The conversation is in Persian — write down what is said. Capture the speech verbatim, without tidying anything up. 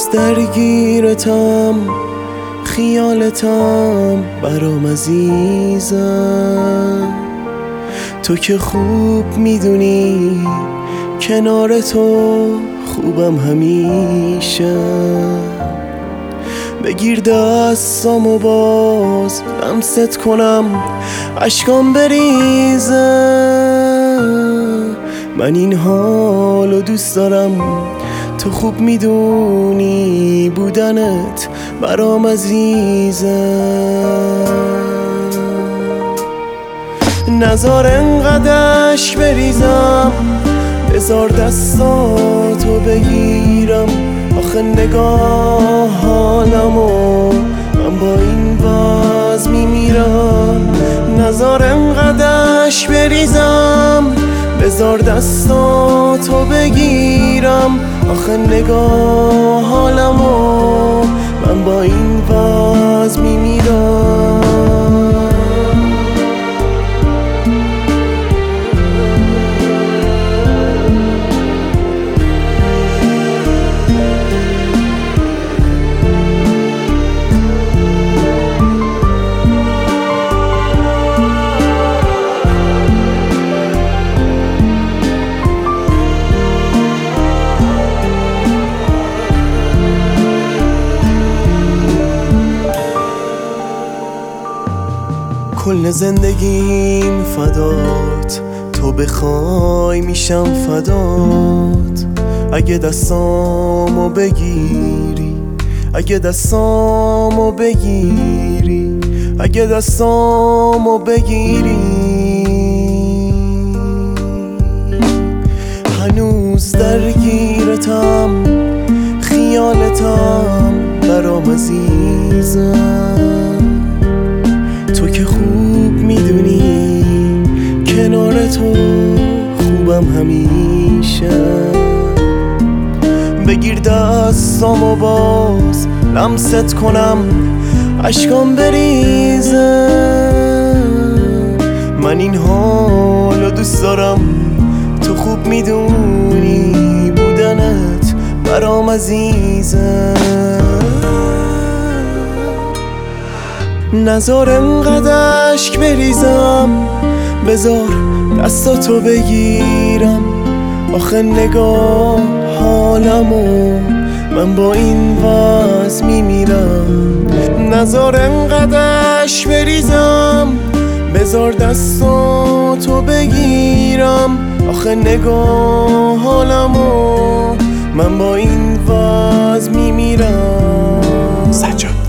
درگیرتم، خیالتم برام عزیزم. تو که خوب میدونی کنار تو خوبم همیشه. بگیر دستامو باز لمست کنم اشکام بریزه. من این حالو دوست دارم، تو خوب میدونی بودنت برام عزیزه. نزار انقدر اشک بریزم، بذار دستاتو بگیرم. آخه نگاه حالمو من با این باز میمیرم. نزار انقدر اشک بریزم، بذار دستاتو بگیرم. آخه نگاه حالمو من با این باز میمیرم. کل زندگیم فدات، تو بخوای میشم فدات. اگه دستامو بگیری، اگه دستامو بگیری، اگه دستامو بگیری. هنوز درگیرتم، خیالتم برام عزیزم. تو که خوب میدونی کنار تو خوبم همیشه. بگیر دستامو باز لمست کنم اشکام بریزه. من این حالو دوست دارم، تو خوب میدونی بودنت برام عزیزه. نزار انقدر اشک بریزم، بذار دستاتو بگیرم. آخه نگاه حالمو من با این وضع میمیرم. نزار انقدر اشک بریزم، بذار دستاتو بگیرم. آخه نگاه حالمو من با این وضع میمیرم. سجاد